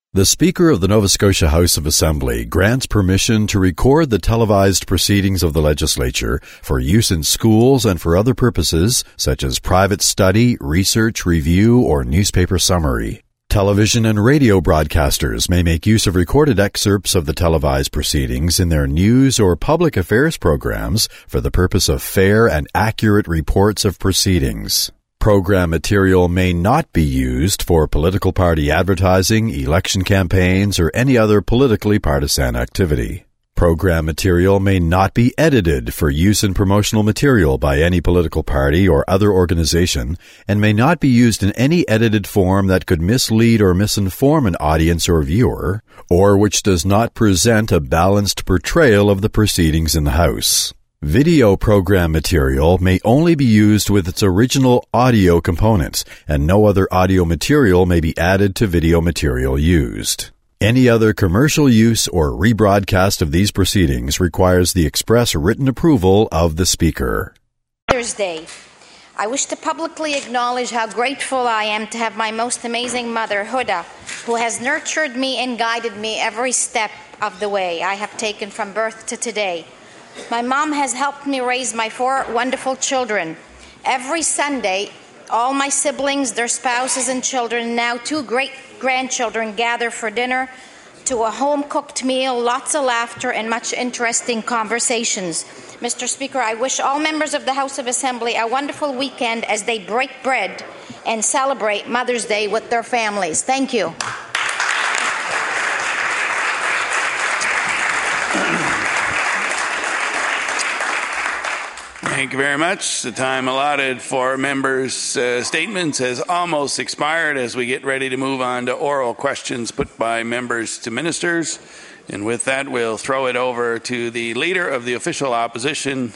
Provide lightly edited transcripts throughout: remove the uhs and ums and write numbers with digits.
The Speaker of the Nova Scotia House of Assembly grants permission to record the televised proceedings of the legislature for use in schools and for other purposes such as private study, research, review, or newspaper summary. Television and radio broadcasters may make use of recorded excerpts of the televised proceedings in their news or public affairs programs for the purpose of fair and accurate reports of proceedings. Program material may not be used for political party advertising, election campaigns, or any other politically partisan activity. Program material may not be edited for use in promotional material by any political party or other organization, and may not be used in any edited form that could mislead or misinform an audience or viewer, or which does not present a balanced portrayal of the proceedings in the House. Video program material may only be used with its original audio components, and no other audio material may be added to video material used. Any other commercial use or rebroadcast of these proceedings requires the express written approval of the Speaker. Mother's Day. I wish to publicly acknowledge how grateful I am to have my most amazing mother, Huda, who has nurtured me and guided me every step of the way I have taken from birth to today. My mom has helped me raise my 4 wonderful children. Every Sunday, all my siblings, their spouses and children, and now 2 great-grandchildren gather for dinner, to a home-cooked meal, lots of laughter, and much interesting conversations. Mr. Speaker, I wish all members of the House of Assembly a wonderful weekend as they break bread and celebrate Mother's Day with their families. Thank you. Thank you very much. The time allotted for members' statements has almost expired as we get ready to move on to oral questions put by members to ministers. And with that, we'll throw it over to the Leader of the Official Opposition.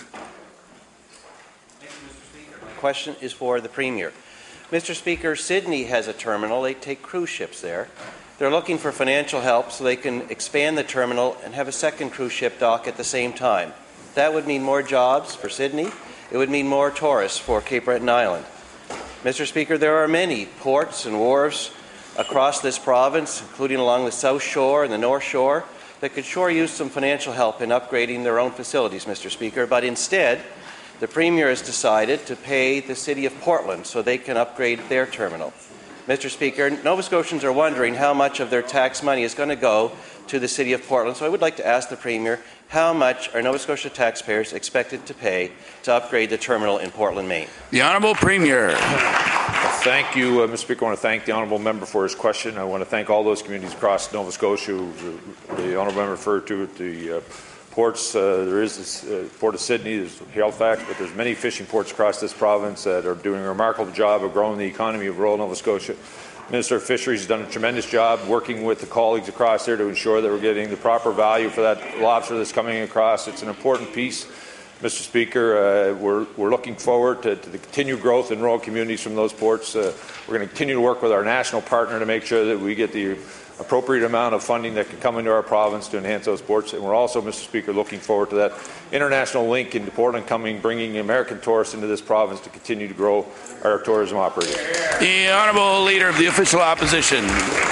Thank you, Mr. Speaker. My question is for the Premier. Mr. Speaker, Sydney has a terminal. They take cruise ships there. They're looking for financial help so they can expand the terminal and have a second cruise ship dock at the same time. That would mean more jobs for Sydney. It would mean more tourists for Cape Breton Island. Mr. Speaker, there are many ports and wharves across this province, including along the South Shore and the North Shore, that could sure use some financial help in upgrading their own facilities, Mr. Speaker. But instead, the Premier has decided to pay the City of Portland so they can upgrade their terminal. Mr. Speaker, Nova Scotians are wondering how much of their tax money is going to go to the City of Portland. So I would like to ask the Premier, how much are Nova Scotia taxpayers expected to pay to upgrade the terminal in Portland, Maine? The Honourable Premier. Thank you, Mr. Speaker. I want to thank the Honourable Member for his question. I want to thank all those communities across Nova Scotia who the Honourable Member referred to the ports. There is this Port of Sydney, there's Halifax, but there's many fishing ports across this province that are doing a remarkable job of growing the economy of rural Nova Scotia. Minister of Fisheries has done a tremendous job working with the colleagues across there to ensure that we're getting the proper value for that lobster that's coming across. It's an important piece, Mr. Speaker. We're looking forward to the continued growth in rural communities from those ports. We're going to continue to work with our national partner to make sure that we get the appropriate amount of funding that can come into our province to enhance those ports. And we're also, Mr. Speaker, looking forward to that international link into Portland bringing American tourists into this province to continue to grow our tourism operators. The Honourable Leader of the Official Opposition.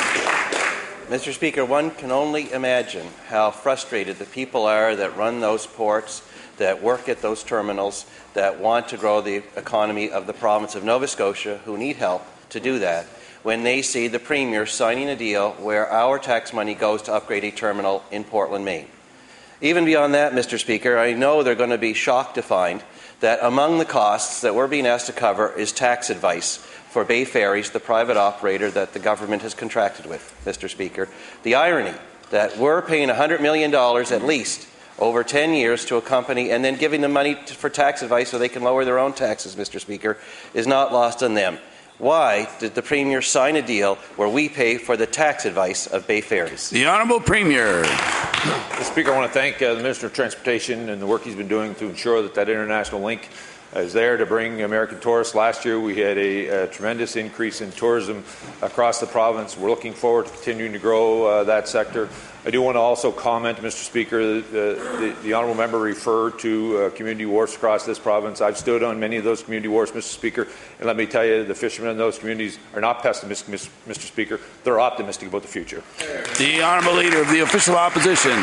Mr. Speaker, one can only imagine how frustrated the people are that run those ports, that work at those terminals, that want to grow the economy of the province of Nova Scotia, who need help to do that, when they see the Premier signing a deal where our tax money goes to upgrade a terminal in Portland, Maine. Even beyond that, Mr. Speaker, I know they're going to be shocked to find that among the costs that we're being asked to cover is tax advice for Bay Ferries, the private operator that the government has contracted with, Mr. Speaker. The irony that we're paying $100 million at least over 10 years to a company and then giving them money for tax advice so they can lower their own taxes, Mr. Speaker, is not lost on them. Why did the Premier sign a deal where we pay for the tax advice of Bay Ferries? The Honourable Premier. Mr. Speaker, I want to thank the Minister of Transportation and the work he's been doing to ensure that international link is there to bring American tourists. Last year we had a tremendous increase in tourism across the province. We're looking forward to continuing to grow that sector. I do want to also comment, Mr. Speaker, the honourable member referred to community wharfs across this province. I've stood on many of those community wharfs, Mr. Speaker, and let me tell you, the fishermen in those communities are not pessimistic, Mr. Speaker. They're optimistic about the future. The Honourable Leader of the Official Opposition.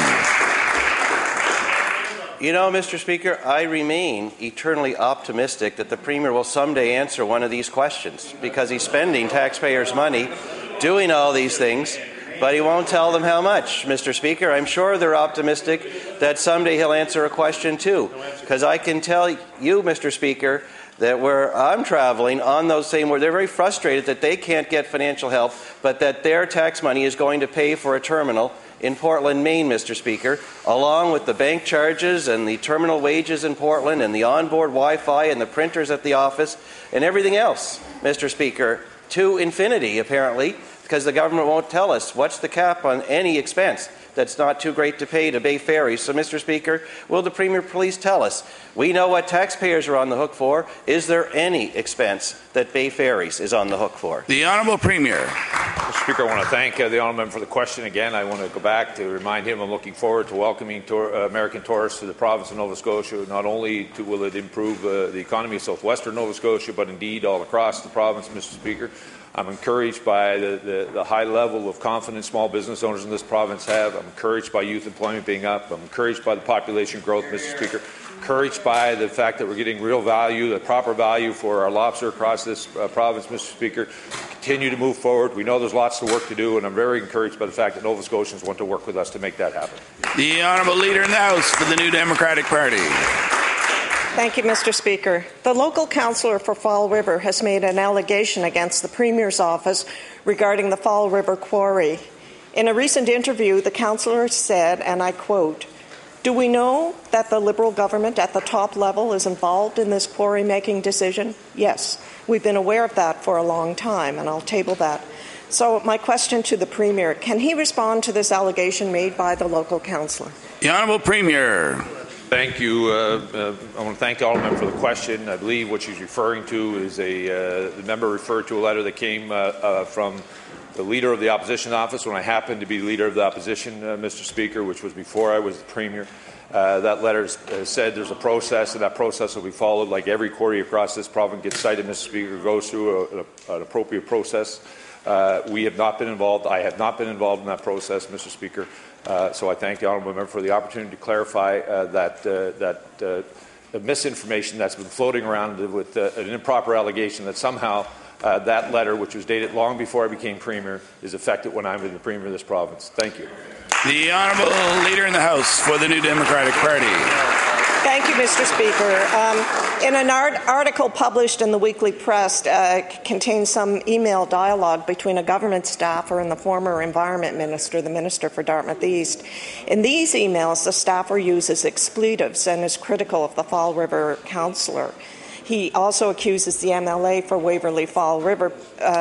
You know, Mr. Speaker, I remain eternally optimistic that the Premier will someday answer one of these questions, because he's spending taxpayers' money doing all these things, but he won't tell them how much, Mr. Speaker. I'm sure they're optimistic that someday he'll answer a question too, because I can tell you, Mr. Speaker, that where I'm traveling on those same roads, they're very frustrated that they can't get financial help, but that their tax money is going to pay for a terminal in Portland, Maine, Mr. Speaker, along with the bank charges and the terminal wages in Portland and the onboard Wi-Fi and the printers at the office and everything else, Mr. Speaker, to infinity, apparently, because the government won't tell us what's the cap on any expense that's not too great to pay to Bay Ferries. So, Mr. Speaker, will the Premier please tell us? We know what taxpayers are on the hook for. Is there any expense that Bay Ferries is on the hook for? The Honourable Premier. Mr. Speaker, I want to thank the honourable member for the question again. I want to go back to remind him I'm looking forward to welcoming American tourists to the province of Nova Scotia. Not only will it improve the economy of southwestern Nova Scotia, but indeed all across the province, Mr. Speaker. I'm encouraged by the high level of confidence small business owners in this province have. I'm encouraged by youth employment being up. I'm encouraged by the population growth, Mr. Speaker. Encouraged by the fact that we're getting real value, the proper value for our lobster across this province, Mr. Speaker. Continue to move forward. We know there's lots of work to do, and I'm very encouraged by the fact that Nova Scotians want to work with us to make that happen. The Honourable Leader in the House for the New Democratic Party. Thank you, Mr. Speaker. The local councillor for Fall River has made an allegation against the Premier's office regarding the Fall River quarry. In a recent interview, the councillor said, and I quote, "Do we know that the Liberal government at the top level is involved in this quarry-making decision? Yes, we've been aware of that for a long time," and I'll table that. So my question to the Premier, can he respond to this allegation made by the local councillor? The Honourable Premier. Thank you. I want to thank the honourable member for the question. I believe what she's referring to is the member referred to a letter that came from the Leader of the Opposition office when I happened to be Leader of the Opposition, Mr. Speaker, which was before I was the Premier. That letter said there's a process, and that process will be followed like every quarry across this province gets cited, Mr. Speaker, goes through an appropriate process. We have not been involved. I have not been involved in that process, Mr. Speaker. So I thank the honourable member for the opportunity to clarify that misinformation that's been floating around with an improper allegation that somehow that letter, which was dated long before I became Premier, is effective when I'm the Premier of this province. Thank you. The Honourable Leader in the House for the New Democratic Party. Thank you, Mr. Speaker. In an article published in the Weekly Press contains some email dialogue between a government staffer and the former Environment Minister, the Minister for Dartmouth East. In these emails, the staffer uses expletives and is critical of the Fall River councillor. He also accuses the MLA for Waverley Fall River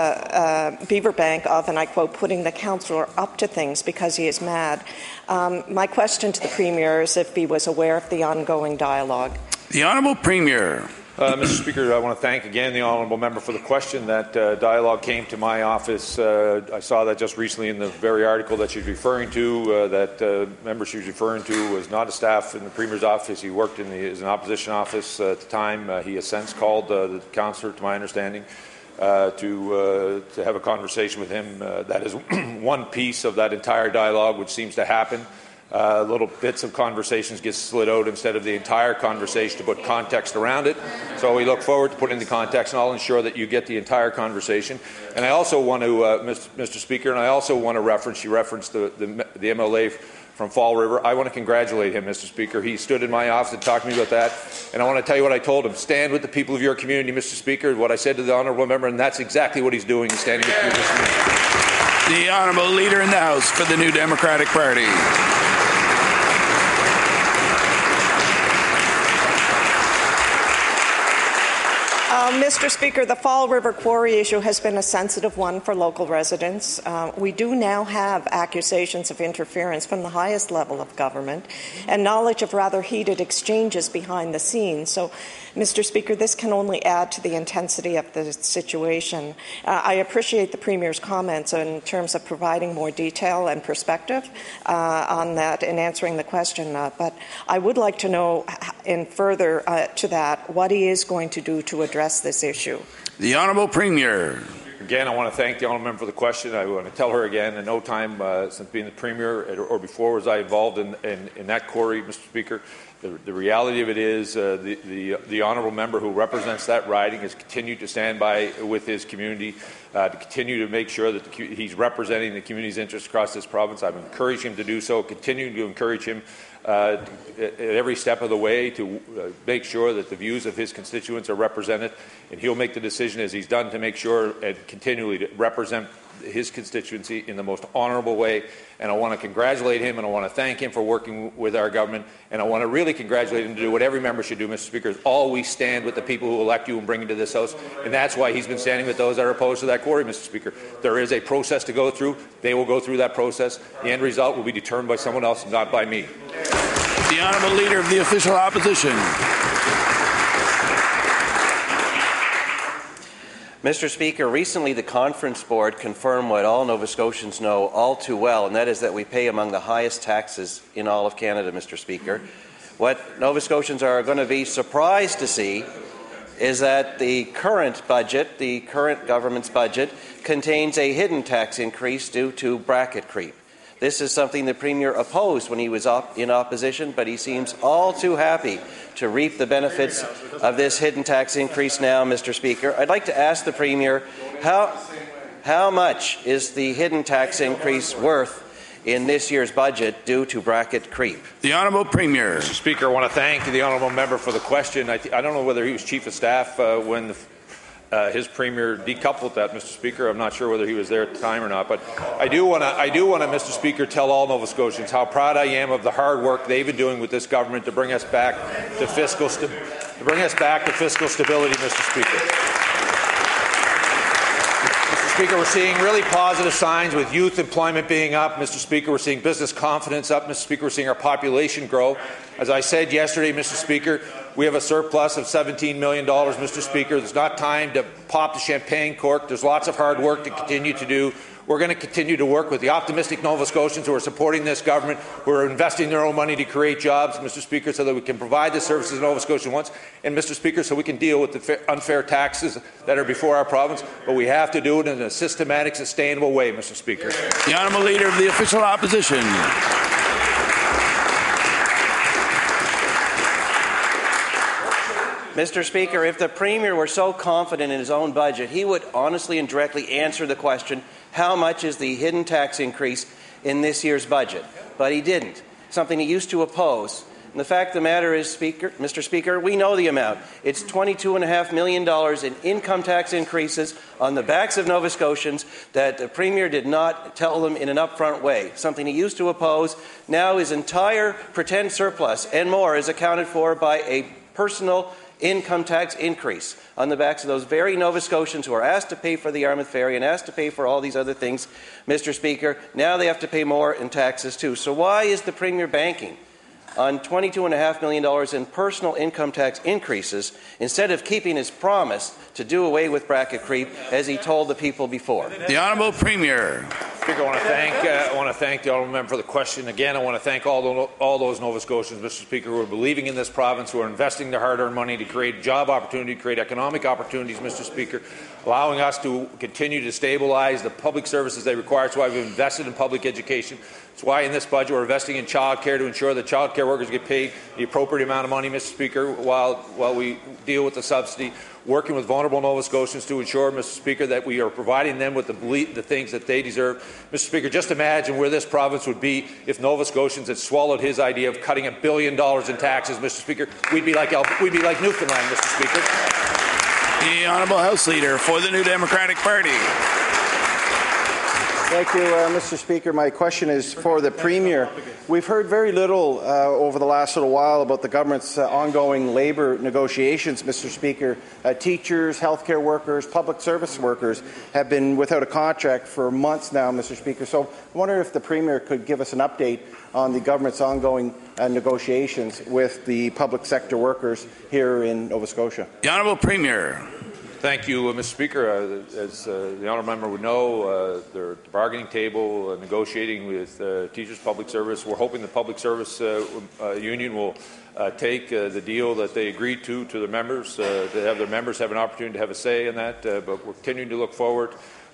Beaverbank of, and I quote, putting the councillor up to things because he is mad. My question to the Premier is if he was aware of the ongoing dialogue. The Honourable Premier. Mr. Speaker, I want to thank again the honourable member for the question. That dialogue came to my office. I saw that just recently in the very article that she's referring to. That member she's referring to was not a staff in the Premier's office. He worked in an opposition office at the time. He has since called the councillor, to my understanding, to have a conversation with him. That is one piece of that entire dialogue which seems to happen. Little bits of conversations get slid out instead of the entire conversation to put context around it. So we look forward to putting the context, and I'll ensure that you get the entire conversation. And I also want to, Mr. Speaker, and I also want to reference, you referenced the MLA from Fall River. I want to congratulate him, Mr. Speaker. He stood in my office and talked to me about that. And I want to tell you what I told him. Stand with the people of your community, Mr. Speaker, what I said to the honourable member, and that's exactly what he's doing. He's standing with the people of this community. The Honourable Leader in the House for the New Democratic Party. Mr. Speaker, the Fall River Quarry issue has been a sensitive one for local residents. We do now have accusations of interference from the highest level of government and knowledge of rather heated exchanges behind the scenes. So Mr. Speaker, this can only add to the intensity of the situation. I appreciate the Premier's comments in terms of providing more detail and perspective on that in answering the question, but I would like to know, in further to that, what he is going to do to address this issue. The Honourable Premier. Again, I want to thank the honourable member for the question. I want to tell her again, in no time since being the Premier or before was I involved in that quarry, Mr. Speaker. The reality of it is the honourable member who represents that riding has continued to stand by with his community to continue to make sure that he's representing the community's interests across this province. I've encouraged him to do so, continuing to encourage him at every step of the way to make sure that the views of his constituents are represented, and he'll make the decision, as he's done, to make sure and continually to represent his constituency in the most honourable way. And I want to congratulate him, and I want to thank him for working with our government, and I want to really congratulate him to do what every member should do, Mr. Speaker, is always stand with the people who elect you and bring you to this House, and that's why he's been standing with those that are opposed to that quarry, Mr. Speaker. There is a process to go through. They will go through that process. The end result will be determined by someone else, not by me. The Honourable Leader of the Official Opposition. Mr. Speaker, recently the Conference Board confirmed what all Nova Scotians know all too well, and that is that we pay among the highest taxes in all of Canada, Mr. Speaker. What Nova Scotians are going to be surprised to see is that the current budget, the current government's budget, contains a hidden tax increase due to bracket creep. This is something the Premier opposed when he was in opposition, but he seems all too happy to reap the benefits of this hidden tax increase now, Mr. Speaker. I'd like to ask the Premier, how much is the hidden tax increase worth in this year's budget due to bracket creep? The Honourable Premier. Mr. Speaker, I want to thank the honourable member for the question. I don't know whether he was Chief of Staff when his Premier decoupled that, Mr. Speaker. I'm not sure whether he was there at the time or not, but I do want to, Mr. Speaker, tell all Nova Scotians how proud I am of the hard work they've been doing with this government to bring us back to fiscal stability, Mr. Speaker. Mr. Speaker, we're seeing really positive signs with youth employment being up. Mr. Speaker, we're seeing business confidence up. Mr. Speaker, we're seeing our population grow. As I said yesterday, Mr. Speaker, we have a surplus of $17 million, Mr. Speaker. There's not time to pop the champagne cork. There's lots of hard work to continue to do. We're going to continue to work with the optimistic Nova Scotians who are supporting this government, who are investing their own money to create jobs, Mr. Speaker, so that we can provide the services Nova Scotia wants, and, Mr. Speaker, so we can deal with the unfair taxes that are before our province. But we have to do it in a systematic, sustainable way, Mr. Speaker. The Honourable Leader of the Official Opposition. Mr. Speaker, if the Premier were so confident in his own budget, he would honestly and directly answer the question, how much is the hidden tax increase in this year's budget? But he didn't, something he used to oppose. And the fact of the matter is, Mr. Speaker, we know the amount. It's $22.5 million in income tax increases on the backs of Nova Scotians that the Premier did not tell them in an upfront way, something he used to oppose. Now his entire pretend surplus and more is accounted for by a personal income tax increase on the backs of those very Nova Scotians who are asked to pay for the Yarmouth Ferry and asked to pay for all these other things, Mr. Speaker. Now they have to pay more in taxes too. So why is the Premier banking on $22.5 million in personal income tax increases instead of keeping his promise to do away with bracket creep as he told the people before? The Honourable Premier. Speaker, I want to thank the honourable member for the question. Again, I want to thank all those Nova Scotians, Mr. Speaker, who are believing in this province, who are investing their hard-earned money to create job opportunity, create economic opportunities, Mr. Speaker, allowing us to continue to stabilize the public services they require. That's why we've invested in public education. That's why in this budget we're investing in child care to ensure that child care workers get paid the appropriate amount of money, Mr. Speaker, while we deal with the subsidy. Working with vulnerable Nova Scotians to ensure, Mr. Speaker, that we are providing them with the things that they deserve. Mr. Speaker, just imagine where this province would be if Nova Scotians had swallowed his idea of cutting $1 billion in taxes, Mr. Speaker. We'd be like Newfoundland, Mr. Speaker. The Honourable House Leader for the New Democratic Party. Thank you, Mr. Speaker. My question is for the Premier. We've heard very little over the last little while about the government's ongoing labour negotiations, Mr. Speaker. Teachers, healthcare workers, public service workers have been without a contract for months now, Mr. Speaker. So I wonder if the Premier could give us an update on the government's ongoing negotiations with the public sector workers here in Nova Scotia. The Honourable Premier. Thank you, Mr. Speaker. As the honourable member would know, they're at the bargaining table negotiating with teachers, public service. We're hoping the public service union will take the deal that they agreed to their members, to have their members have an opportunity to have a say in that. But we're continuing to look forward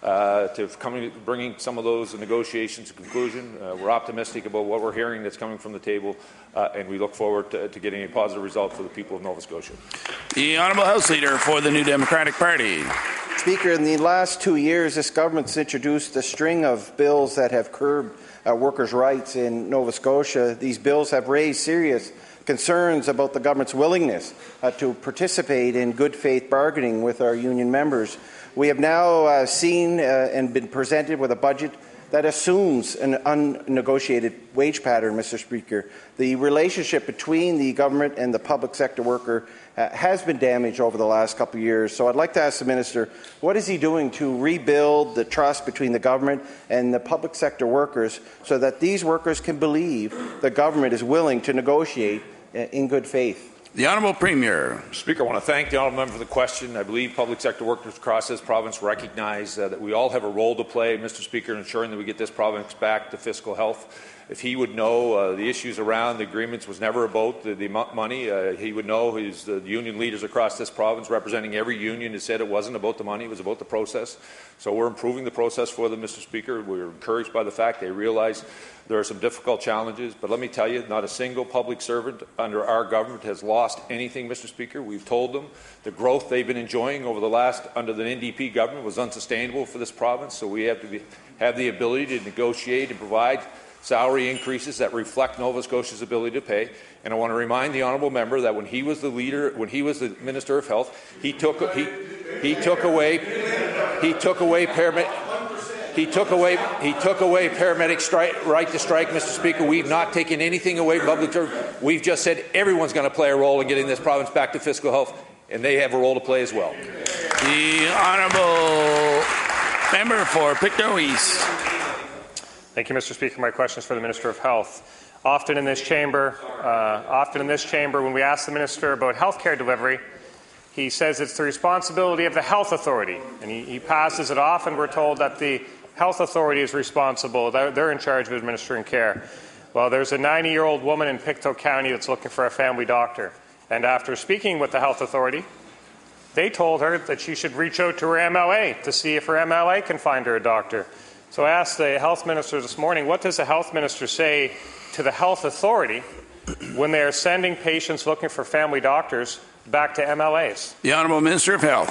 to bringing some of those negotiations to conclusion. We're optimistic about what we're hearing that's coming from the table, and we look forward to getting a positive result for the people of Nova Scotia. The Honourable House Leader for the New Democratic Party. Speaker, in the last 2 years, this government's introduced a string of bills that have curbed workers' rights in Nova Scotia. These bills have raised serious concerns about the government's willingness to participate in good faith bargaining with our union members. We have now seen and been presented with a budget that assumes an unnegotiated wage pattern, Mr. Speaker. The relationship between the government and the public sector worker has been damaged over the last couple of years. So I'd like to ask the Minister, what is he doing to rebuild the trust between the government and the public sector workers so that these workers can believe the government is willing to negotiate in good faith? The Honourable Premier. Speaker, I want to thank the honourable member for the question. I believe public sector workers across this province recognize that we all have a role to play, Mr. Speaker, in ensuring that we get this province back to fiscal health. If he would know the issues around the agreements was never about the money, he would know the union leaders across this province representing every union has said it wasn't about the money, it was about the process. So we're improving the process for them, Mr. Speaker. We're encouraged by the fact they realize there are some difficult challenges, but let me tell you, not a single public servant under our government has lost anything, Mr. Speaker. We've told them the growth they've been enjoying over the last, under the NDP government, was unsustainable for this province, so we have to have the ability to negotiate and provide salary increases that reflect Nova Scotia's ability to pay. And I want to remind the honourable member that when he was the Minister of Health, he took away paramedics' right to strike, Mr. Speaker. We've not taken anything away from public service. We've just said everyone's going to play a role in getting this province back to fiscal health, and they have a role to play as well. The honourable member for Pictou East. Thank you, Mr. Speaker. My question is for the Minister of Health. Often in this chamber, when we ask the Minister about health care delivery, he says it's the responsibility of the Health Authority, and he passes it off, and we're told that the Health Authority is responsible. They're in charge of administering care. Well, there's a 90-year-old woman in Pictou County that's looking for a family doctor, and after speaking with the Health Authority, they told her that she should reach out to her MLA to see if her MLA can find her a doctor. So I asked the Health Minister this morning, what does the Health Minister say to the Health Authority when they are sending patients looking for family doctors back to MLAs? The Honourable Minister of Health.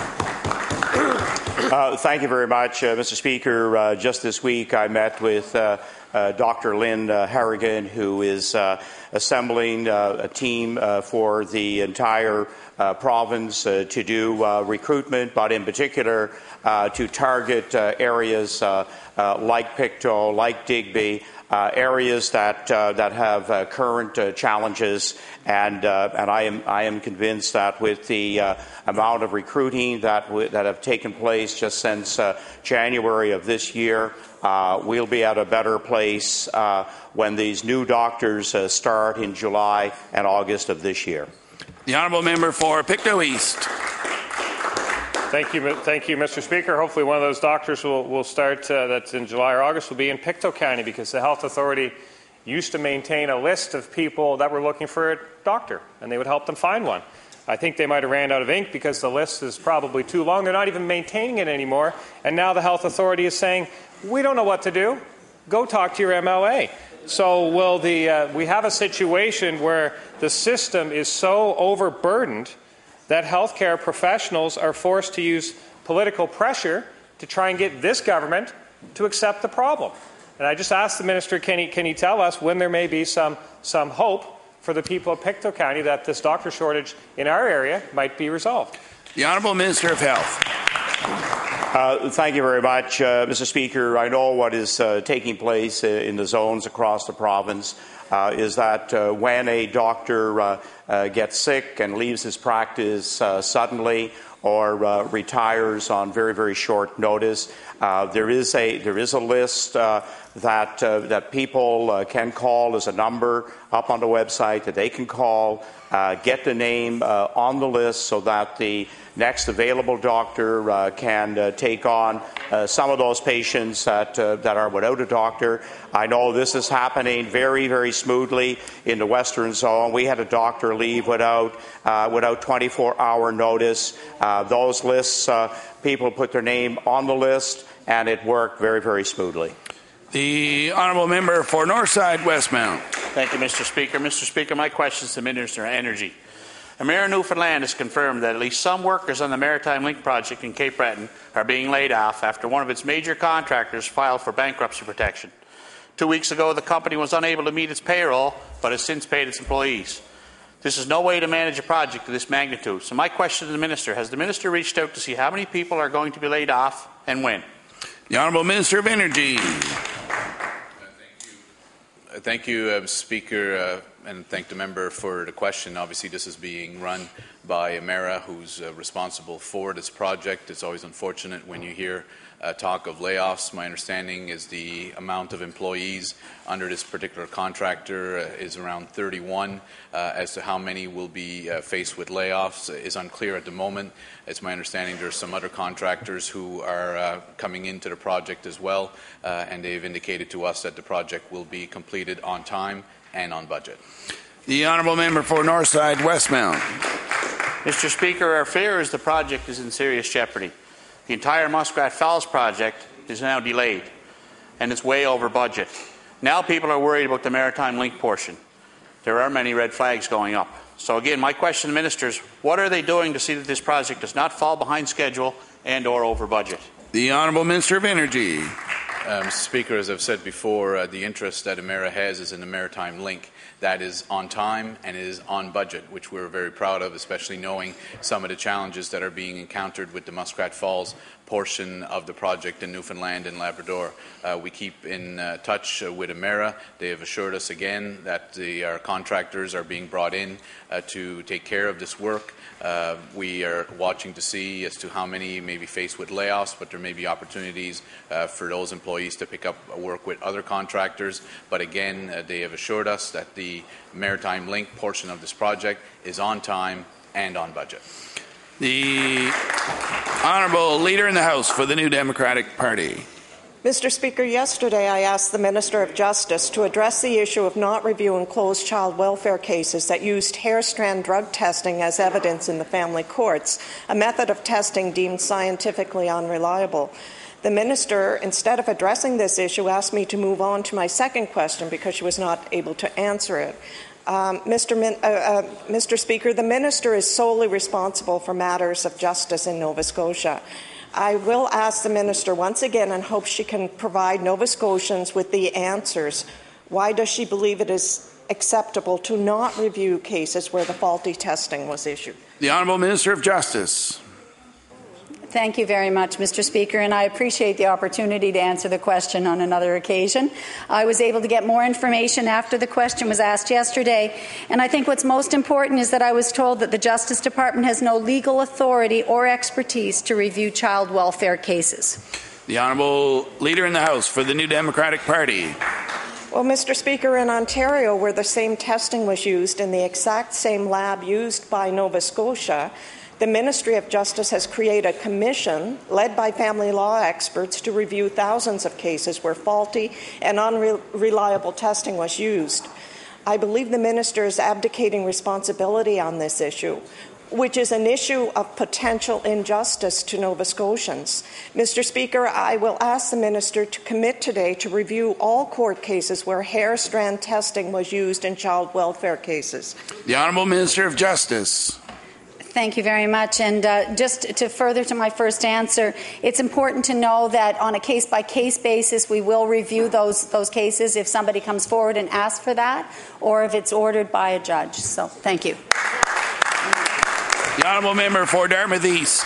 Thank you very much, Mr. Speaker. Just this week I met with Dr. Lynn Harrigan, who is assembling a team for the entire province to do recruitment, but in particular to target areas like Pictou, like Digby, areas that have current challenges, and I am convinced that with the amount of recruiting that have taken place just since January of this year, we'll be at a better place when these new doctors start in July and August of this year. The honourable member for Pictou East. Thank you, Mr. Speaker. Hopefully one of those doctors will start that's in July or August will be in Pictou County, because the Health Authority used to maintain a list of people that were looking for a doctor, and they would help them find one. I think they might have ran out of ink because the list is probably too long. They're not even maintaining it anymore, and now the Health Authority is saying, we don't know what to do. Go talk to your MLA. So we have a situation where the system is so overburdened that healthcare professionals are forced to use political pressure to try and get this government to accept the problem. And I just asked the minister, can he tell us when there may be some hope for the people of Pictou County that this doctor shortage in our area might be resolved? The Honourable Minister of Health. Thank you very much, Mr. Speaker. I know what is taking place in the zones across the province is that when a doctor gets sick and leaves his practice suddenly or retires on very, very short notice, there is a list that people can call. There's a number up on the website that they can call, get the name on the list so that the next available doctor can take on some of those patients that are without a doctor. I know this is happening very, very smoothly in the Western Zone. We had a doctor leave without 24-hour notice. Those lists, people put their name on the list, and it worked very, very smoothly. The honourable member for Northside Westmount. Thank you, Mr. Speaker. Mr. Speaker, my question is to the Minister of Energy. Emera Newfoundland has confirmed that at least some workers on the Maritime Link project in Cape Breton are being laid off after one of its major contractors filed for bankruptcy protection. 2 weeks ago, the company was unable to meet its payroll, but has since paid its employees. This is no way to manage a project of this magnitude. So my question to the Minister, has the Minister reached out to see how many people are going to be laid off and when? The Honourable Minister of Energy. Thank you, Speaker, and thank the member for the question. Obviously, this is being run by Emera, who's responsible for this project. It's always unfortunate when you hear talk of layoffs. My understanding is the amount of employees under this particular contractor is around 31. As to how many will be faced with layoffs is unclear at the moment. It's my understanding there are some other contractors who are coming into the project as well, and they've indicated to us that the project will be completed on time and on budget. The honourable member for Northside Westmount. Mr. Speaker, our fear is the project is in serious jeopardy. The entire Muskrat Falls project is now delayed, and it's way over budget. Now people are worried about the Maritime Link portion. There are many red flags going up. So again, my question to ministers, what are they doing to see that this project does not fall behind schedule and or over budget? The Honourable Minister of Energy. Mr. Speaker, as I've said before, the interest that Emera has is in the Maritime Link. That is on time and is on budget, which we're very proud of, especially knowing some of the challenges that are being encountered with the Muskrat Falls portion of the project in Newfoundland and Labrador. We keep in touch with Emera. They have assured us again that our contractors are being brought in to take care of this work. We are watching to see as to how many may be faced with layoffs, but there may be opportunities for those employees to pick up work with other contractors. But again, they have assured us that the Maritime Link portion of this project is on time and on budget. The Honourable Leader in the House for the New Democratic Party. Mr. Speaker, yesterday I asked the Minister of Justice to address the issue of not reviewing closed child welfare cases that used hair strand drug testing as evidence in the family courts, a method of testing deemed scientifically unreliable. The Minister, instead of addressing this issue, asked me to move on to my second question because she was not able to answer it. Mr. Speaker, the Minister is solely responsible for matters of justice in Nova Scotia. I will ask the Minister once again and hope she can provide Nova Scotians with the answers. Why does she believe it is acceptable to not review cases where the faulty testing was issued? The Honourable Minister of Justice. Thank you very much, Mr. Speaker, and I appreciate the opportunity to answer the question on another occasion. I was able to get more information after the question was asked yesterday, and I think what's most important is that I was told that the Justice Department has no legal authority or expertise to review child welfare cases. The Honourable Leader in the House for the New Democratic Party. Well, Mr. Speaker, in Ontario, where the same testing was used in the exact same lab used by Nova Scotia, the Ministry of Justice has created a commission led by family law experts to review thousands of cases where faulty and unreliable testing was used. I believe the Minister is abdicating responsibility on this issue, which is an issue of potential injustice to Nova Scotians. Mr. Speaker, I will ask the Minister to commit today to review all court cases where hair strand testing was used in child welfare cases. The Honourable Minister of Justice. Thank you very much. And just to further to my first answer, it's important to know that on a case-by-case basis, we will review those cases if somebody comes forward and asks for that, or if it's ordered by a judge. So, thank you. The Honourable Member for Dartmouth East.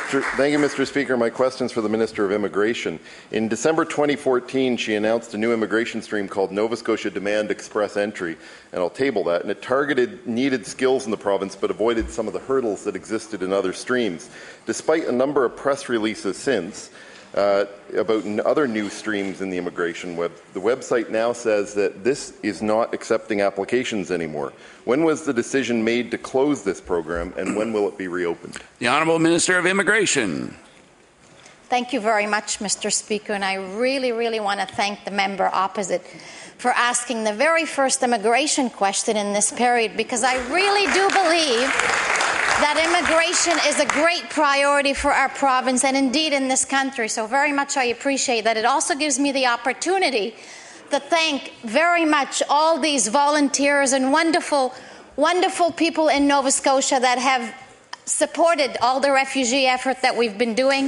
Mr. Speaker. My question is for the Minister of Immigration. In December 2014, she announced a new immigration stream called Nova Scotia Demand Express Entry, and I'll table that. And it targeted needed skills in the province but avoided some of the hurdles that existed in other streams. Despite a number of press releases since, about other new streams in the immigration web. The website now says that this is not accepting applications anymore. When was the decision made to close this program, and when will it be reopened? The Honourable Minister of Immigration. Thank you very much, Mr. Speaker, and I really want to thank the member opposite for asking the very first immigration question in this period, because I really do believe that immigration is a great priority for our province and indeed in this country. So very much I appreciate that. It also gives me the opportunity to thank very much all these volunteers and wonderful people in Nova Scotia that have supported all the refugee effort that we've been doing.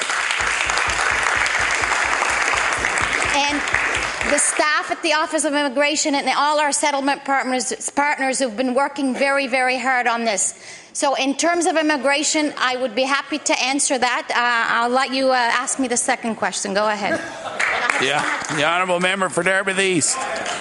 And the staff at the Office of Immigration and all our settlement partners who've been working very hard on this. So in terms of immigration, I would be happy to answer that. I'll let you ask me the second question. Go ahead. Yeah, the Honourable Member for Dartmouth East.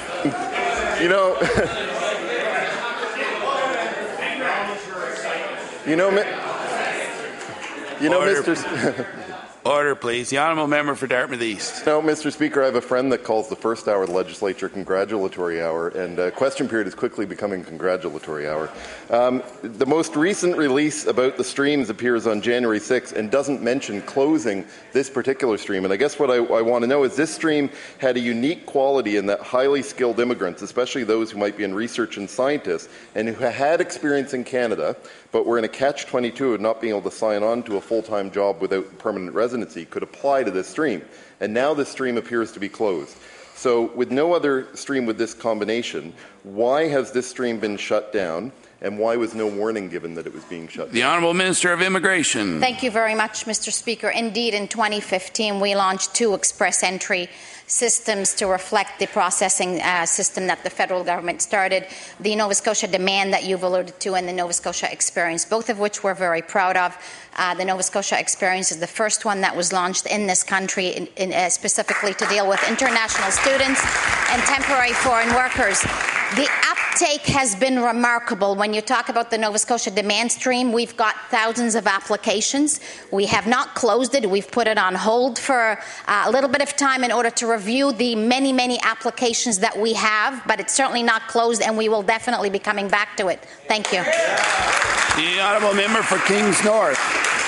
Mr. Order, please. The Honourable Member for Dartmouth East. No, Mr. Speaker, I have a friend that calls the first hour of the legislature congratulatory hour, and question period is quickly becoming congratulatory hour. The most recent release about the streams appears on January 6th and doesn't mention closing this particular stream. And I guess what I want to know is this stream had a unique quality in that highly skilled immigrants, especially those who might be in research and scientists, and who had experience in Canada, but were in a catch-22 of not being able to sign on to a full-time job without permanent residency, could apply to this stream. And now this stream appears to be closed. So with no other stream with this combination, why has this stream been shut down, and why was no warning given that it was being shut down? The Honourable Minister of Immigration. Thank you very much, Mr. Speaker. Indeed, in 2015, we launched 2 express entry systems to reflect the processing system that the federal government started, the Nova Scotia Demand that you've alluded to, and the Nova Scotia Experience, both of which we're very proud of. The Nova Scotia Experience is the first one that was launched in this country specifically to deal with international students and temporary foreign workers. The uptake has been remarkable. When you talk about the Nova Scotia Demand Stream, we've got thousands of applications. We have not closed it. We've put it on hold for a little bit of time in order to review the many applications that we have, but it's certainly not closed, and we will definitely be coming back to it. Thank you. The Honourable Member for Kings North.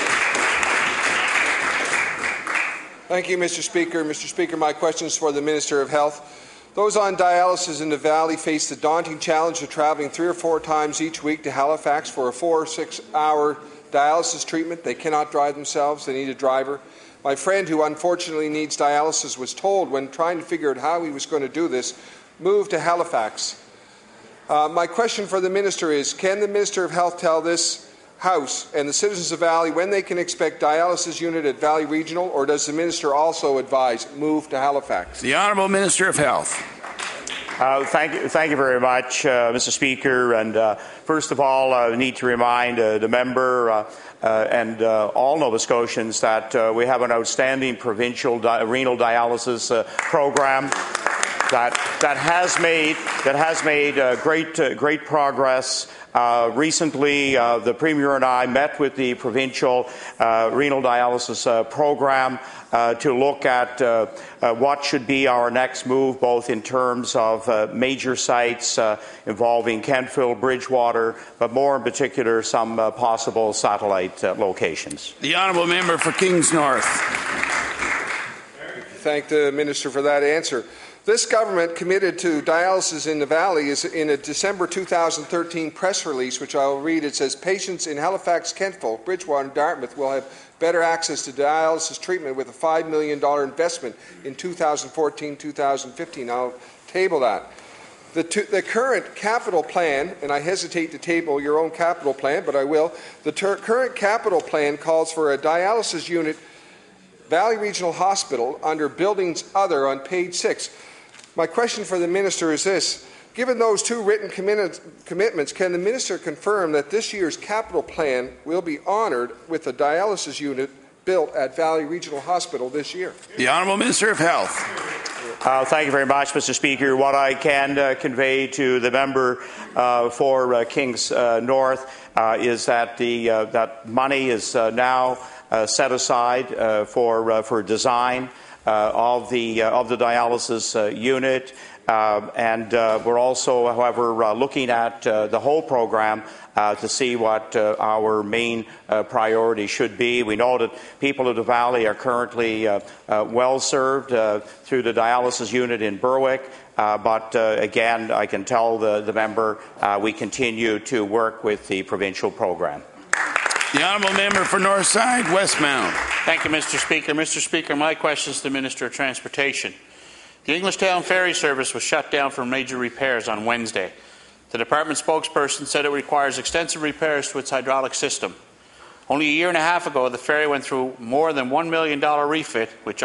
Thank you, Mr. Speaker. Mr. Speaker, my question is for the Minister of Health. Those on dialysis in the Valley face the daunting challenge of travelling 3 or 4 times each week to Halifax for a 4 or 6 hour dialysis treatment. They cannot drive themselves. They need a driver. My friend, who unfortunately needs dialysis, was told when trying to figure out how he was going to do this, move to Halifax. My question for the Minister is, can the Minister of Health tell this House and the citizens of Valley when they can expect dialysis unit at Valley Regional, or does the Minister also advise move to Halifax? The Honourable Minister of Health. Thank you very much, Mr. Speaker. And first of all, I need to remind the member and all Nova Scotians that we have an outstanding provincial renal dialysis program that has made great progress. Recently, the Premier and I met with the provincial renal dialysis program to look at what should be our next move, both in terms of major sites involving Kentville, Bridgewater, but more in particular some possible satellite locations. The Honourable Member for Kings North. Thank the Minister for that answer. This government committed to dialysis in the Valley is in a December 2013 press release, which I will read. It says, patients in Halifax, Kentville, Bridgewater and Dartmouth will have better access to dialysis treatment with a $5 million investment in 2014-2015. I'll table that. The current capital plan, and I hesitate to table your own capital plan, but I will. The current capital plan calls for a dialysis unit, Valley Regional Hospital, under Buildings Other on page 6. My question for the Minister is this. Given those two written commitments, can the minister confirm that this year's capital plan will be honoured with a dialysis unit built at Valley Regional Hospital this year? The Honourable Minister of Health. Thank you very much, Mr. Speaker. What I can convey to the member for Kings North is that that money is now set aside for design of the dialysis unit. And we're also, however, looking at the whole program to see what our main priority should be. We know that people of the Valley are currently well served through the dialysis unit in Berwick, but again, I can tell the member we continue to work with the provincial program. The Honourable Member for Northside, Westmount. Thank you, Mr. Speaker. Mr. Speaker, my question is to the Minister of Transportation. The Englishtown ferry service was shut down for major repairs on Wednesday. The department spokesperson said it requires extensive repairs to its hydraulic system. Only a year and a half ago, the ferry went through more than $1 million refit, which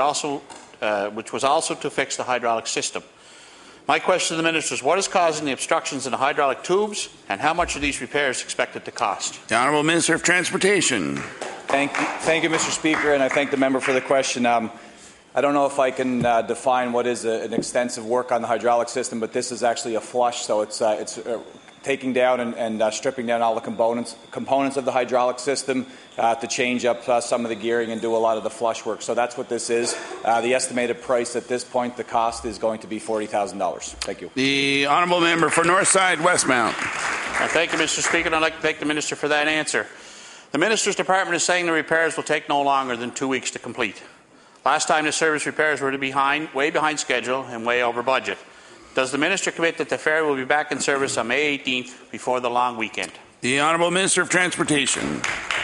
was also to fix the hydraulic system. My question to the Minister is, what is causing the obstructions in the hydraulic tubes, and how much are these repairs expected to cost? The Honourable Minister of Transportation. Thank you, Mr. Speaker, and I thank the member for the question. I don't know if I can define what is an extensive work on the hydraulic system, but this is actually a flush, so it's taking down and stripping down all the components of the hydraulic system to change up some of the gearing and do a lot of the flush work. So that's what this is. The estimated price at this point, the cost is going to be $40,000. Thank you. The Honourable Member for Northside, Westmount. Thank you, Mr. Speaker, and I'd like to thank the Minister for that answer. The Minister's Department is saying the repairs will take no longer than 2 weeks to complete. Last time the service repairs were way behind schedule and way over budget. Does the Minister commit that the ferry will be back in service on May 18th before the long weekend? The Honourable Minister of Transportation.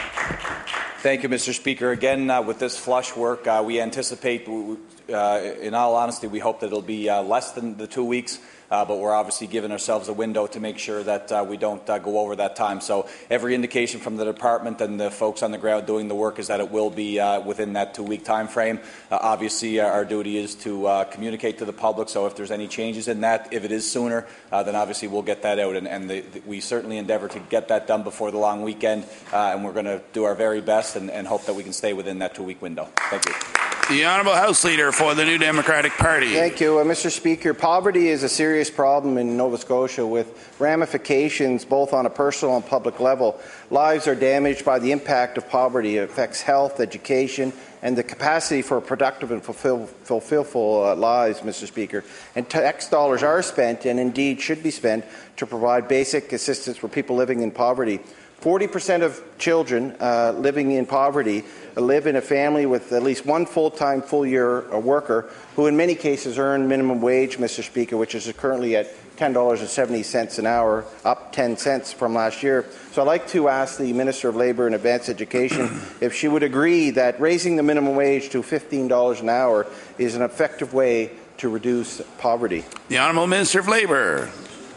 Thank you, Mr. Speaker. Again, with this flush work, we anticipate, in all honesty, we hope that it'll be less than the 2 weeks. But we're obviously giving ourselves a window to make sure that we don't go over that time. So every indication from the department and the folks on the ground doing the work is that it will be within that 2 week time frame. Obviously, our duty is to communicate to the public. So if there's any changes in that, if it is sooner, then obviously we'll get that out. And we certainly endeavour to get that done before the long weekend. And we're going to do our very best and hope that we can stay within that 2 week window. Thank you. The Honourable House Leader for the New Democratic Party. Thank you, Mr. Speaker. Poverty is a serious problem in Nova Scotia with ramifications both on a personal and public level. Lives are damaged by the impact of poverty. It affects health, education, and the capacity for productive and fulfillful lives, Mr. Speaker. And tax dollars are spent, and indeed should be spent, to provide basic assistance for people living in poverty. 40% of children living in poverty live in a family with at least one full-time, full-year worker who in many cases earn minimum wage, Mr. Speaker, which is currently at $10.70 an hour, up 10 cents from last year. So I'd like to ask the Minister of Labour and Advanced Education if she would agree that raising the minimum wage to $15 an hour is an effective way to reduce poverty. The Honourable Minister of Labour.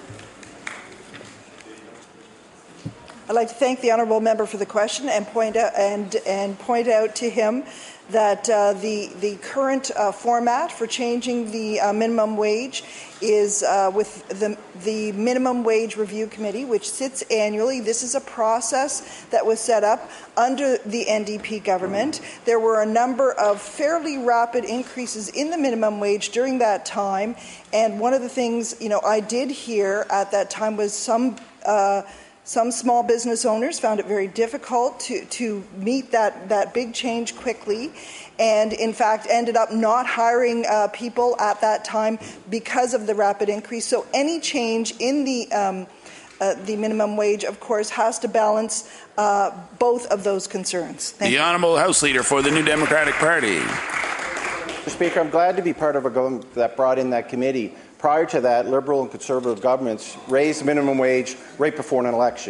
I'd like to thank the honourable member for the question and point out to him that the current format for changing the minimum wage is with the Minimum Wage Review Committee, which sits annually. This is a process that was set up under the NDP government. There were a number of fairly rapid increases in the minimum wage during that time, and one of the things I did hear at that time was some small business owners found it very difficult to meet that big change quickly, and in fact ended up not hiring people at that time because of the rapid increase. So any change in the minimum wage, of course, has to balance both of those concerns. The Honourable House Leader for the New Democratic Party. Mr. Speaker, I'm glad to be part of a government that brought in that committee. Prior to that, Liberal and Conservative governments raised the minimum wage right before an election.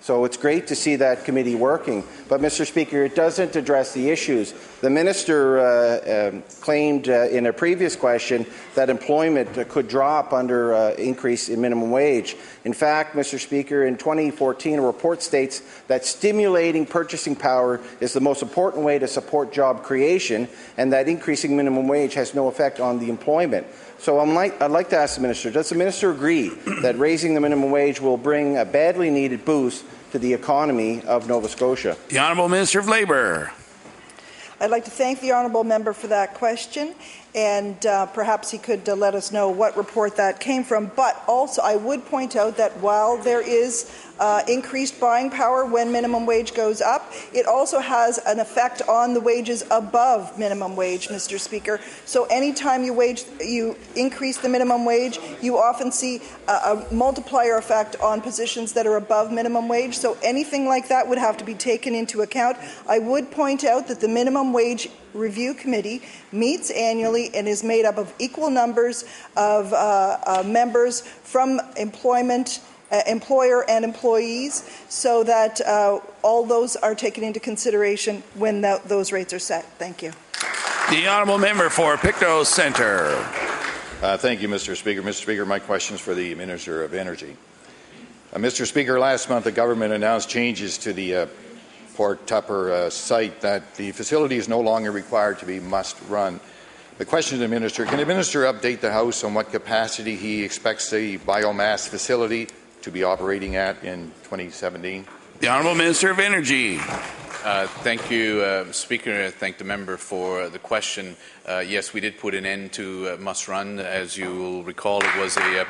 So it's great to see that committee working. But, Mr. Speaker, it doesn't address the issues. The minister claimed in a previous question that employment could drop under increase in minimum wage. In fact, Mr. Speaker, in 2014, a report states that stimulating purchasing power is the most important way to support job creation, and that increasing minimum wage has no effect on the employment. So I'd like to ask the minister, does the minister agree that raising the minimum wage will bring a badly needed boost to the economy of Nova Scotia? The Honourable Minister of Labour. I'd like to thank the honourable member for that question, and perhaps he could let us know what report that came from. But also, I would point out that while there is increased buying power when minimum wage goes up, it also has an effect on the wages above minimum wage, Mr. Speaker. So anytime you increase the minimum wage, you often see a multiplier effect on positions that are above minimum wage. So anything like that would have to be taken into account. I would point out that the Minimum Wage Review Committee meets annually and is made up of equal numbers of members from employer and employees, so that all those are taken into consideration when those rates are set. Thank you. The honourable member for Pictou Centre. Thank you, Mr. Speaker. Mr. Speaker, my question is for the Minister of Energy. Mr. Speaker, last month the government announced changes to the Port Tupper site, that the facility is no longer required to be must-run. The question to the Minister, can the Minister update the House on what capacity he expects the biomass facility to be operating at in 2017? The Honourable Minister of Energy. Thank you, Speaker. I thank the member for the question. Yes, we did put an end to must run. As you will recall, it was a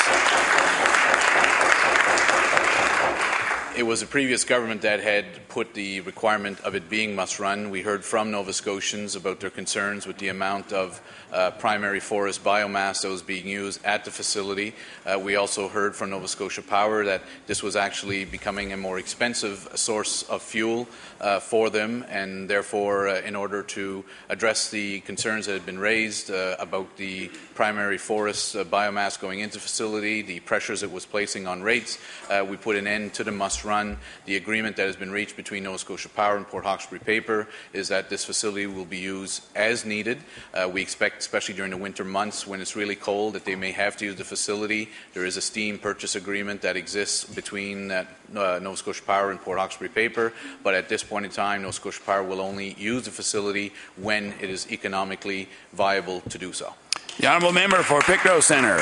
previous government that had put the requirement of it being must run. We heard from Nova Scotians about their concerns with the amount of primary forest biomass that was being used at the facility. We also heard from Nova Scotia Power that this was actually becoming a more expensive source of fuel for them, and therefore, in order to address the concerns that had been raised about the primary forest biomass going into the facility, the pressures it was placing on rates, we put an end to the must run. The agreement that has been reached between Nova Scotia Power and Port Hawkesbury Paper is that this facility will be used as needed. We expect, especially during the winter months when it's really cold, that they may have to use the facility. There is a steam purchase agreement that exists between Nova Scotia Power and Port Hawkesbury Paper, but at this point in time, Nova Scotia Power will only use the facility when it is economically viable to do so. The honourable member for Pictou Centre.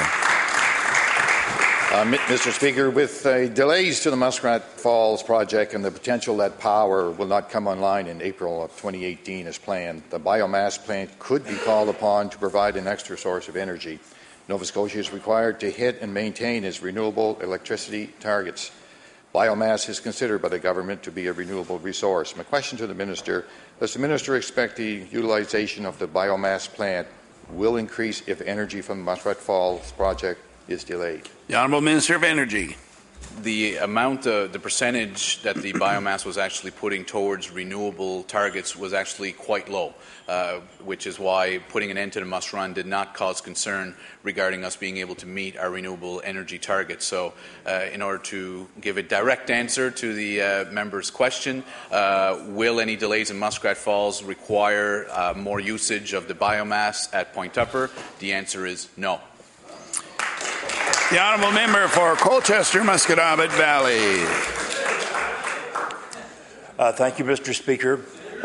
Mr. Speaker, with delays to the Muskrat Falls project and the potential that power will not come online in April of 2018 as planned, the biomass plant could be called upon to provide an extra source of energy. Nova Scotia is required to hit and maintain its renewable electricity targets. Biomass is considered by the government to be a renewable resource. My question to the Minister, does the Minister expect the utilization of the biomass plant will increase if energy from the Muskrat Falls project is delayed? The Honourable Minister of Energy. The amount, the percentage that the biomass was actually putting towards renewable targets was actually quite low, which is why putting an end to the must run did not cause concern regarding us being able to meet our renewable energy targets. So in order to give a direct answer to the member's question, will any delays in Muskrat Falls require more usage of the biomass at Point Tupper? The answer is no. The honourable member for Colchester, Musquodoboit Valley. Thank you, Mr. Speaker.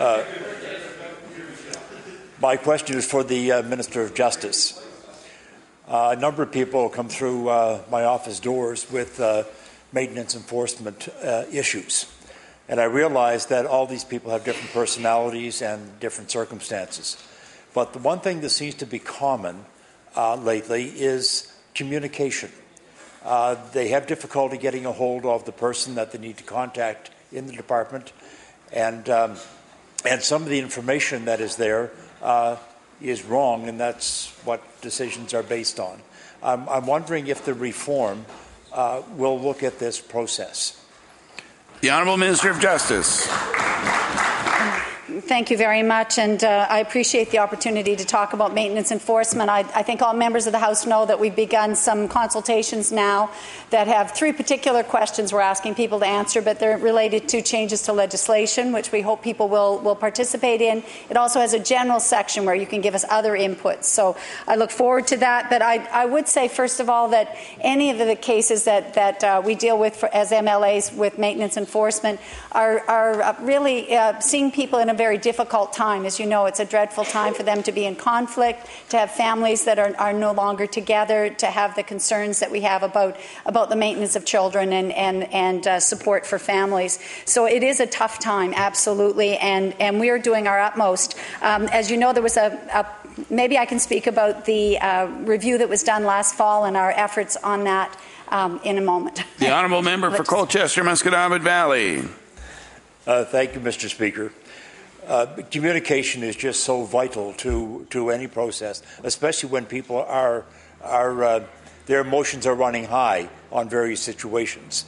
My question is for the Minister of Justice. A number of people come through my office doors with maintenance enforcement issues. And I realize that all these people have different personalities and different circumstances. But the one thing that seems to be common lately is communication. They have difficulty getting a hold of the person that they need to contact in the department, and some of the information that is there is wrong, and that's what decisions are based on. I'm wondering if the reform will look at this process. The Honourable Minister of Justice. Thank you very much, and I appreciate the opportunity to talk about maintenance enforcement. I think all members of the House know that we've begun some consultations now that have 3 particular questions we're asking people to answer, but they're related to changes to legislation, which we hope people will participate in. It also has a general section where you can give us other inputs, so I look forward to that. But I would say, first of all, that any of the cases that we deal with as MLAs with maintenance enforcement are really seeing people in a very difficult time. As you know, it's a dreadful time for them to be in conflict, to have families that are no longer together, to have the concerns that we have about the maintenance of children and support for families. So it is a tough time, absolutely, and we are doing our utmost. As you know, there was maybe I can speak about the review that was done last fall and our efforts on that in a moment. The honourable member for Colchester, Musquodoboit Valley. Thank you, Mr. Speaker. Communication is just so vital to any process, especially when people are their emotions are running high on various situations.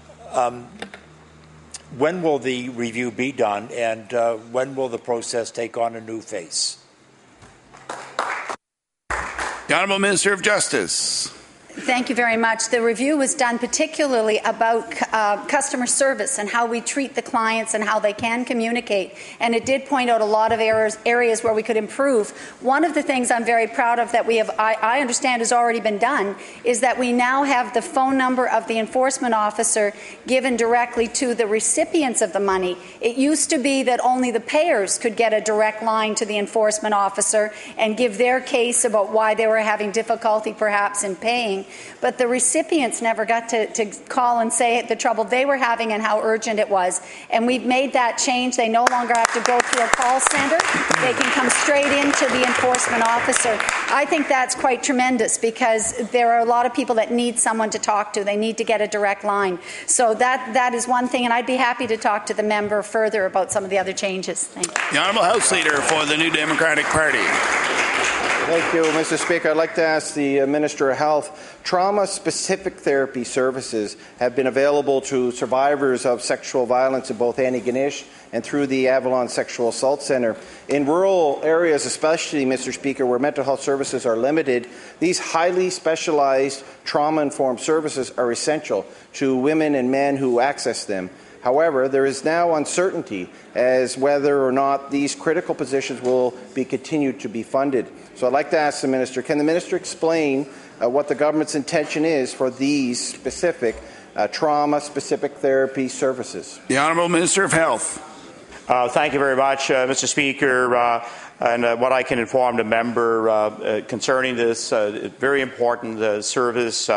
When will the review be done, and when will the process take on a new face? The Honourable Minister of Justice. Thank you very much. The review was done particularly about customer service and how we treat the clients and how they can communicate. And it did point out a lot of areas where we could improve. One of the things I'm very proud of that we have, I understand has already been done, is that we now have the phone number of the enforcement officer given directly to the recipients of the money. It used to be that only the payers could get a direct line to the enforcement officer and give their case about why they were having difficulty perhaps in paying. But the recipients never got to call and say the trouble they were having and how urgent it was. And we've made that change. They no longer have to go through a call center. They can come straight into the enforcement officer. I think that's quite tremendous because there are a lot of people that need someone to talk to. They need to get a direct line. So that is one thing, and I'd be happy to talk to the member further about some of the other changes. Thank you. The Honourable House Leader for the New Democratic Party. Thank you, Mr. Speaker. I'd like to ask the Minister of Health. Trauma-specific therapy services have been available to survivors of sexual violence in both Antigonish and through the Avalon Sexual Assault Centre. In rural areas especially, Mr. Speaker, where mental health services are limited, these highly specialized trauma-informed services are essential to women and men who access them. However, there is now uncertainty as whether or not these critical positions will be continued to be funded. So I'd like to ask the Minister, can the Minister explain what the government's intention is for these specific trauma-specific therapy services? The Honourable Minister of Health. Thank you very much, Mr. Speaker. And what I can inform the member concerning this very important service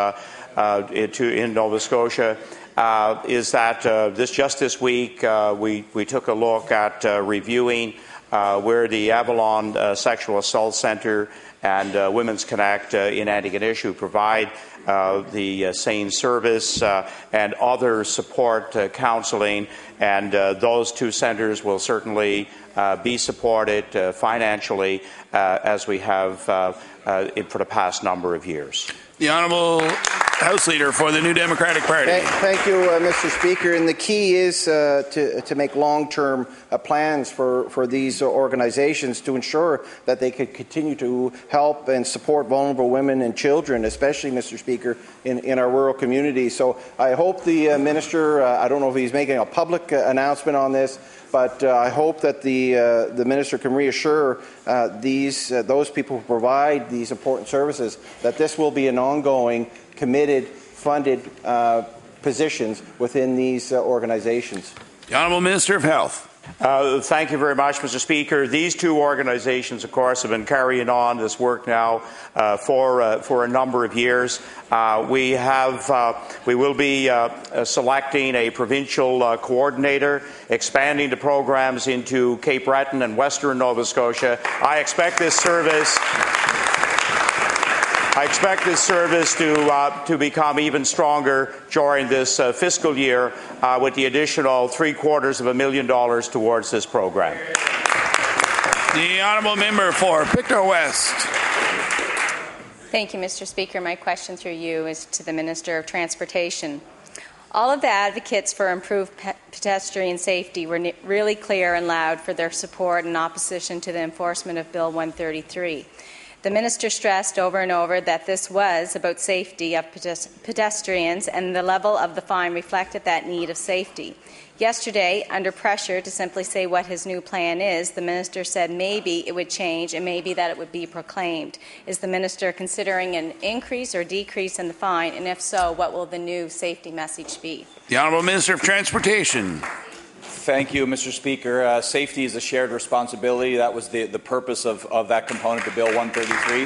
in Nova Scotia is that this week we took a look at reviewing where the Avalon Sexual Assault Centre and Women's Connect in Antigonish, who provide the same service and other support counselling, and those two centres will certainly be supported financially as we have for the past number of years. The Honourable House Leader for the New Democratic Party. Thank you, Mr. Speaker. And the key is to make long-term plans for these organizations to ensure that they could continue to help and support vulnerable women and children, especially, Mr. Speaker, in our rural communities. So I hope the Minister, I don't know if he's making a public announcement on this, but I hope that the Minister can reassure those people who provide these important services that this will be an ongoing, committed, funded positions within these organizations. The Honourable Minister of Health. Thank you very much, Mr. Speaker. These two organizations, of course, have been carrying on this work now for a number of years. We will be selecting a provincial coordinator, expanding the programs into Cape Breton and Western Nova Scotia. I expect this service to become even stronger during this fiscal year with the additional $750,000 towards this program. The Honourable Member for Pictou West. Thank you, Mr. Speaker. My question through you is to the Minister of Transportation. All of the advocates for improved pedestrian safety were really clear and loud for their support and opposition to the enforcement of Bill 133. The minister stressed over and over that this was about safety of pedestrians, and the level of the fine reflected that need of safety. Yesterday, under pressure to simply say what his new plan is, the minister said maybe it would change and maybe that it would be proclaimed. Is the minister considering an increase or decrease in the fine? And if so, what will the new safety message be? The Honourable Minister of Transportation. Thank you, Mr. Speaker. Safety is a shared responsibility. That was the purpose of that component of Bill 133.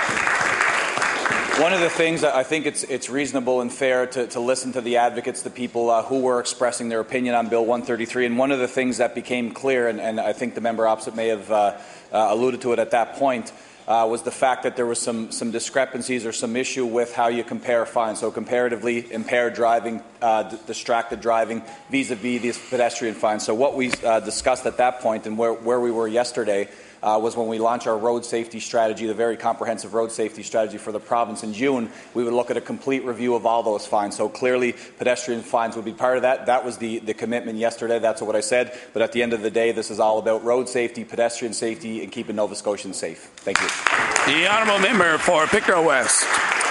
One of the things I think it's reasonable and fair to listen to the advocates, the people who were expressing their opinion on Bill 133. And one of the things that became clear, and I think the member opposite may have alluded to it at that point, was the fact that there was some discrepancies or some issue with how you compare fines. So comparatively impaired driving, distracted driving, vis-a-vis these pedestrian fines. So what we discussed at that point and where we were yesterday was when we launched our road safety strategy, the very comprehensive road safety strategy for the province in June, we would look at a complete review of all those fines. So clearly pedestrian fines would be part of that. That was the commitment yesterday. That's what I said. But at the end of the day, this is all about road safety, pedestrian safety, and keeping Nova Scotians safe. Thank you. The Honourable Member for Pictou West.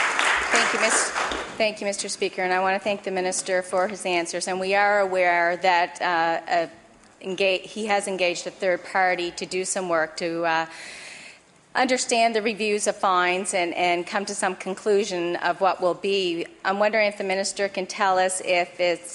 Thank you, Mr. Speaker. And I want to thank the Minister for his answers. And we are aware that he has engaged a third party to do some work to understand the reviews of fines and come to some conclusion of what will be. I'm wondering if the Minister can tell us if it's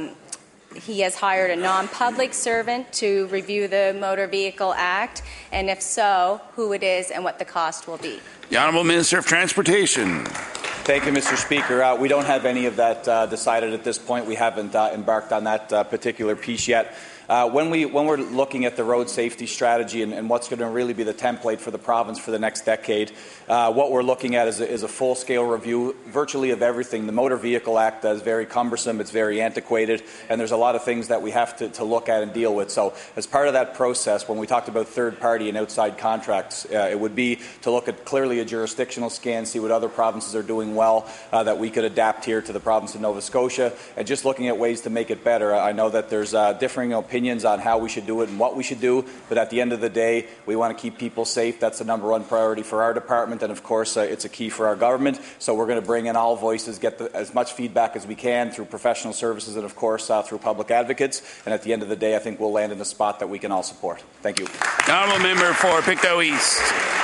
he has hired a non-public servant to review the Motor Vehicle Act, and if so, who it is and what the cost will be. The Honourable Minister of Transportation. Thank you, Mr. Speaker. We don't have any of that decided at this point. We haven't embarked on that particular piece yet. When we're looking at the road safety strategy and what's going to really be the template for the province for the next decade, what we're looking at is a full-scale review virtually of everything. The Motor Vehicle Act is very cumbersome, it's very antiquated, and there's a lot of things that we have to look at and deal with. So as part of that process, when we talked about third-party and outside contracts, it would be to look at clearly a jurisdictional scan, see what other provinces are doing well, that we could adapt here to the province of Nova Scotia, and just looking at ways to make it better. I know that there's differing opinions on how we should do it and what we should do, but at the end of the day, we want to keep people safe. That's the number one priority for our department, and of course, it's a key for our government. So we're going to bring in all voices, get as much feedback as we can through professional services and, of course, through public advocates. And at the end of the day, I think we'll land in a spot that we can all support. Thank you. The Honourable Member for Pictou East.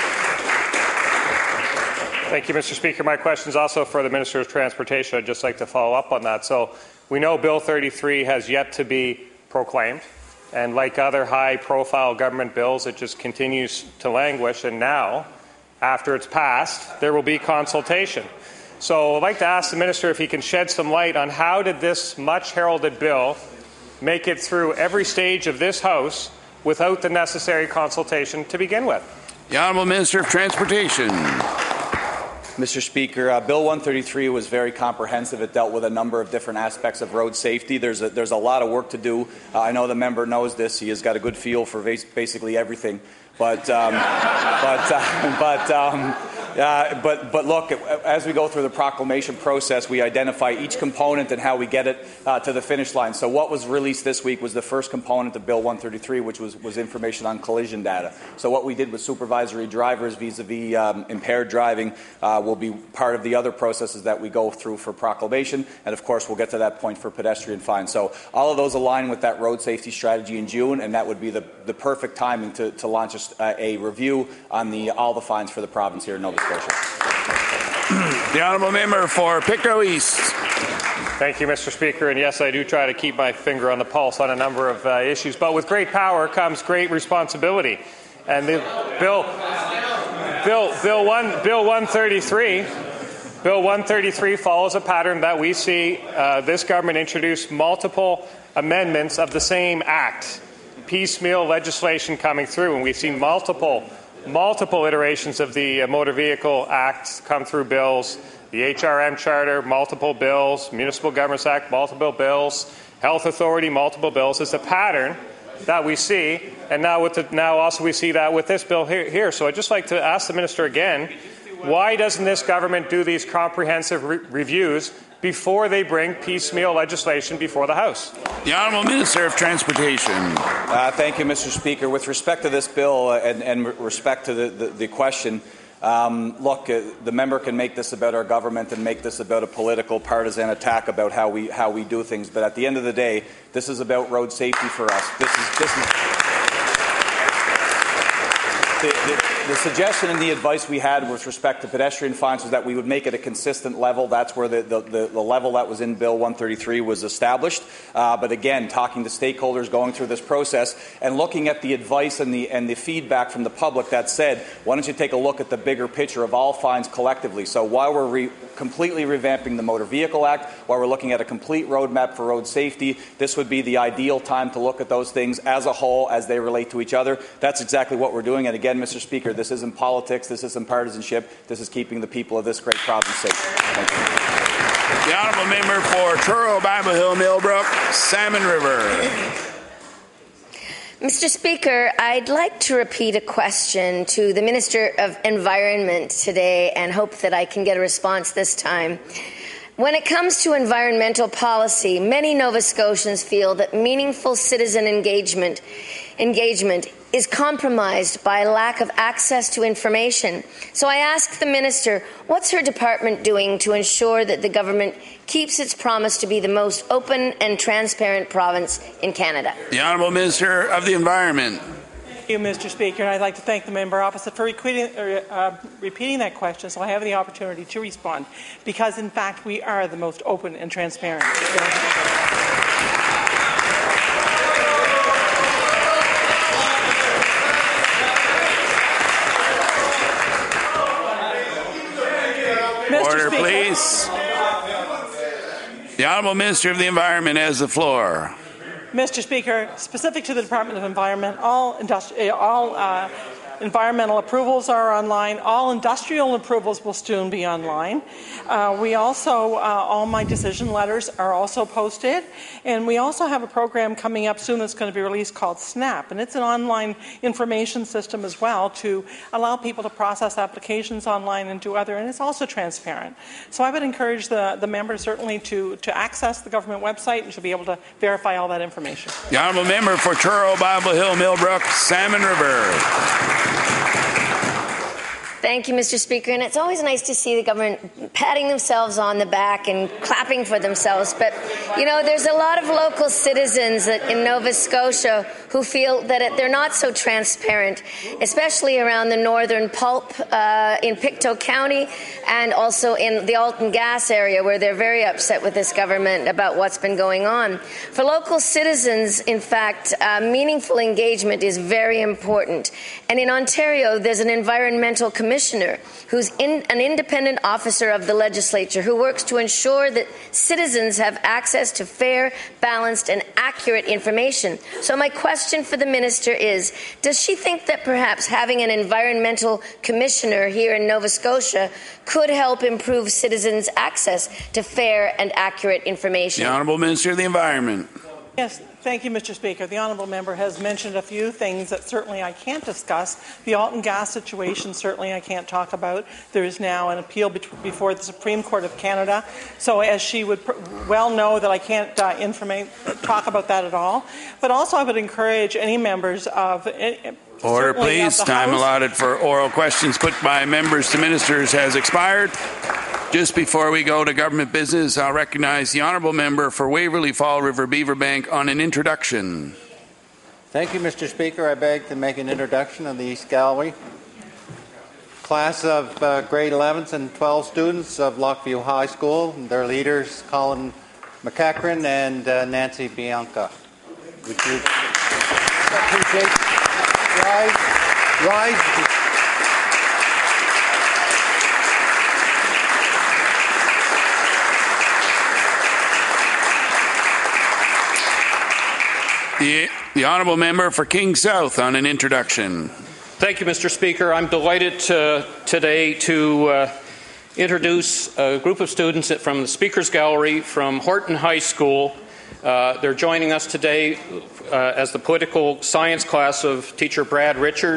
Thank you, Mr. Speaker. My question is also for the Minister of Transportation. I'd just like to follow up on that. So we know Bill 33 has yet to be proclaimed. And like other high-profile government bills, it just continues to languish. And now, after it's passed, there will be consultation. So I'd like to ask the Minister if he can shed some light on how did this much-heralded bill make it through every stage of this House without the necessary consultation to begin with? The Honourable Minister of Transportation. Mr. Speaker, Bill 133 was very comprehensive. It dealt with a number of different aspects of road safety. There's a lot of work to do. I know the member knows this. He has got a good feel for basically everything. But look, as we go through the proclamation process, we identify each component and how we get it to the finish line. So what was released this week was the first component of Bill 133, which was information on collision data. So what we did with supervisory drivers vis-a-vis impaired driving will be part of the other processes that we go through for proclamation. And, of course, we'll get to that point for pedestrian fines. So all of those align with that road safety strategy in June, and that would be the perfect timing to launch a review on all the fines for the province here in Nova Scotia. The Honourable Member for Pictou East. Thank you, Mr. Speaker. And yes, I do try to keep my finger on the pulse on a number of issues. But with great power comes great responsibility. And the Bill 133 follows a pattern that we see this government introduce multiple amendments of the same act. Piecemeal legislation coming through, and we've seen multiple iterations of the Motor Vehicle Act come through bills, the HRM Charter, multiple bills, Municipal Governments Act, multiple bills, Health Authority, multiple bills. It's a pattern that we see, and now also we see that with this bill here. So I'd just like to ask the Minister again, why doesn't this government do these comprehensive reviews before they bring piecemeal legislation before the House. The Honourable Minister of Transportation. Thank you, Mr. Speaker. With respect to this bill and respect to the question, look, the member can make this about our government and make this about a political partisan attack about how we do things. But at the end of the day, this is about road safety for us. The suggestion and the advice we had with respect to pedestrian fines was that we would make it a consistent level. That's where the level that was in Bill 133 was established. But again, talking to stakeholders, going through this process, and looking at the advice and the feedback from the public that said, why don't you take a look at the bigger picture of all fines collectively? So while we're completely revamping the Motor Vehicle Act, while we're looking at a complete roadmap for road safety, this would be the ideal time to look at those things as a whole, as they relate to each other. That's exactly what we're doing. And again, Mr. Speaker, this isn't politics, this isn't partisanship, this is keeping the people of this great province safe. Thank you. The Honourable Member for Truro, Bible Hill, Millbrook, Salmon River. Mr. Speaker, I'd like to repeat a question to the Minister of Environment today and hope that I can get a response this time. When it comes to environmental policy, many Nova Scotians feel that meaningful citizen engagement is compromised by lack of access to information. So I ask the Minister, what's her department doing to ensure that the government keeps its promise to be the most open and transparent province in Canada? The Honourable Minister of the Environment. Thank you, Mr. Speaker. I'd like to thank the member opposite for repeating that question so I have the opportunity to respond, because in fact we are the most open and transparent. Order, please. The Honourable Minister of the Environment has the floor. Mr. Speaker, specific to the Department of Environment, all environmental approvals are online. All industrial approvals will soon be online. We also, all my decision letters are also posted. And we also have a program coming up soon that's going to be released called SNAP. And it's an online information system as well to allow people to process applications online and do other. And it's also transparent. So I would encourage the members certainly to access the government website and to be able to verify all that information. The Honourable Member for Truro, Bible Hill, Millbrook, Salmon River. Thank you, Mr. Speaker. And it's always nice to see the government patting themselves on the back and clapping for themselves. But, you know, there's a lot of local citizens in Nova Scotia who feel that they're not so transparent, especially around the northern pulp in Pictou County and also in the Alton Gas area, where they're very upset with this government about what's been going on. For local citizens, in fact, meaningful engagement is very important. And in Ontario, there's an environmental commissioner who's an independent officer of the legislature who works to ensure that citizens have access to fair, balanced and accurate information. So my question for the minister is, does she think that perhaps having an environmental commissioner here in Nova Scotia could help improve citizens' access to fair and accurate information? The Honourable Minister of the Environment. Yes, thank you, Mr. Speaker. The Honourable Member has mentioned a few things that certainly I can't discuss. The Alton Gas situation certainly I can't talk about. There is now an appeal before the Supreme Court of Canada. So as she would well know that I can't talk about that at all. But also I would encourage any members of Order, please. Time allotted for oral questions put by members to ministers has expired. Just before we go to government business, I'll recognize the Honourable Member for Waverley Fall River Beaverbank on an introduction. Thank you, Mr. Speaker. I beg to make an introduction of the East Galway class of grade 11s and 12 students of Lockview High School. Their leaders, Colin McEachran and Nancy Bianca. Would you appreciate rise. The Honourable Member for King South on an introduction. Thank you, Mr. Speaker. I'm delighted today to introduce a group of students from the Speaker's Gallery from Horton High School. They're joining us today as the political science class of teacher Brad Richards.